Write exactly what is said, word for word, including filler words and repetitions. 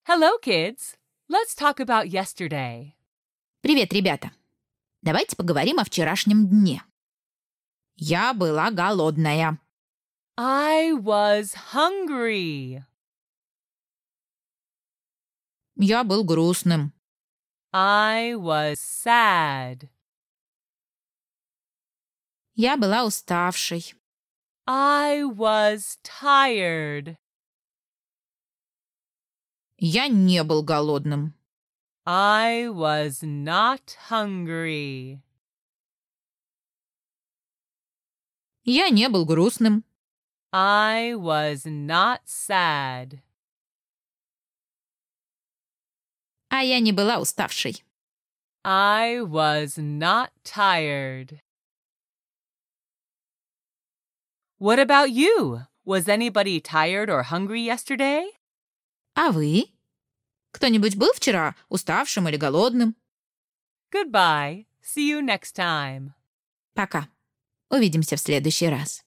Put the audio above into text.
Hello, kids. Let's talk about yesterday. Привет, ребята. Давайте поговорим о вчерашнем дне. Я была голодная. I was hungry. Я был грустным. I was sad. Я была уставшей. I was tired. Я не был голодным. I was not hungry. Я не был грустным. I was not sad. А я не была уставшей. I was not tired. What about you? Was anybody tired or hungry yesterday? А вы? Кто-нибудь был вчера уставшим или голодным? Goodbye. See you next time. Пока. Увидимся в следующий раз.